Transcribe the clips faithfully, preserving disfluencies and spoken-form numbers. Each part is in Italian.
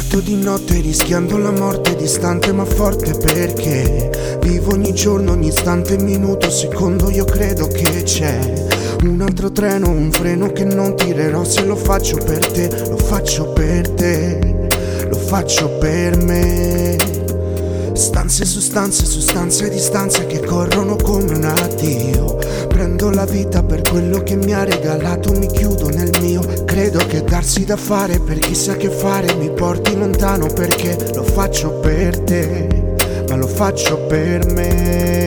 Parto di notte rischiando la morte, distante ma forte, perché vivo ogni giorno, ogni istante, minuto, secondo. Io credo che c'è un altro treno, un freno che non tirerò. Se lo faccio per te, lo faccio per te, lo faccio per me. Stanze, sostanze, sostanze e distanze che corrono come un addio. Prendo la vita per quello che mi ha regalato, mi chiudo nel mio. Credo che darsi da fare per chissà che fare mi porti lontano, perché lo faccio per te, ma lo faccio per me.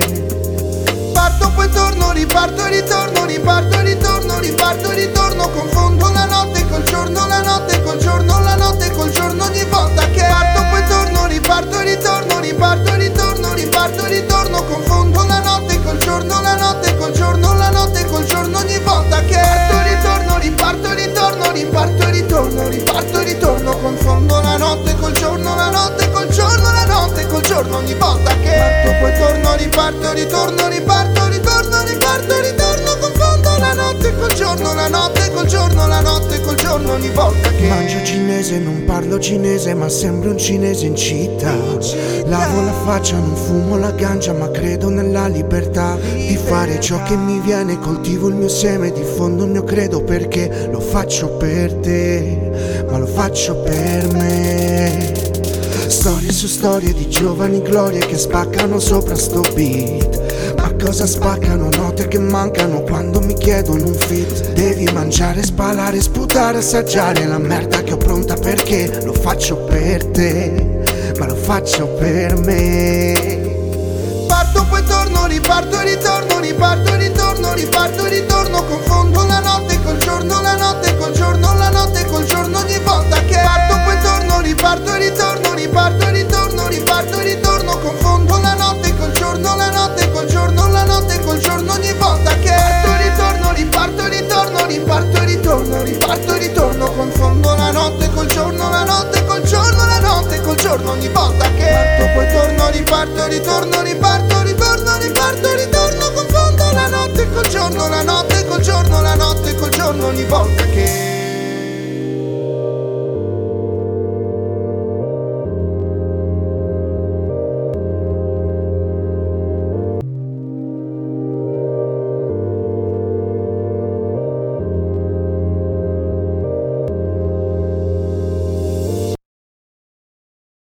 Parto poi torno, riparto e ritorno, riparto e ritorno, riparto e ritorno. Confondo la notte col giorno, la notte col giorno, la notte col giorno. Ogni volta che parto poi torno, riparto e ritorno, riparto e ritorno, riparto e ritorno. Confondo la notte col giorno, la notte col giorno, la notte col giorno. Ogni volta che parto e ritorno, riparto e ritorno, riparto e ritorno, riparto e ritorno. Confondo la notte col giorno, la notte col giorno, la notte col giorno. Ogni volta che parto poi torno, riparto e ritorno, riparto, ritorno, riparto e ritorno. Confondo la notte col giorno, la notte col giorno, la notte col giorno. Ogni volta che mangio cinese, non parlo cinese, ma sembro un cinese in città. Lavo la faccia, non fumo la ganja, ma credo nella libertà di fare ciò che mi viene. Coltivo il mio seme, diffondo il mio credo, perché lo faccio per te, ma lo faccio per me. Storie su storie di giovani glorie che spaccano sopra sto beat. Ma cosa spaccano? Note che mancano quando mi chiedono un feat. Devi mangiare, spalare, sputare, assaggiare la merda che ho pronta, perché lo faccio per te, ma lo faccio per me. Parto poi torno, riparto e ritorno, riparto e ritorno, riparto e ritorno. Confondo la notte col giorno, la notte col giorno, la notte col giorno. Ogni volta che parto poi torno, riparto e ritorno, riparto e ritorno, riparto e ritorno. Confondo la notte col giorno, la notte col giorno, la notte col giorno. Ogni volta che parto e ritorno, riparto e ritorno, riparto e ritorno, riparto e ritorno. Confondo la notte col giorno, la notte col giorno, la notte col giorno. Ogni volta che parto poi torno, riparto e ritorno, riparto, ritorno, riparto e ritorno. Confondo la notte col giorno, la notte col giorno, la notte col giorno. Ogni volta che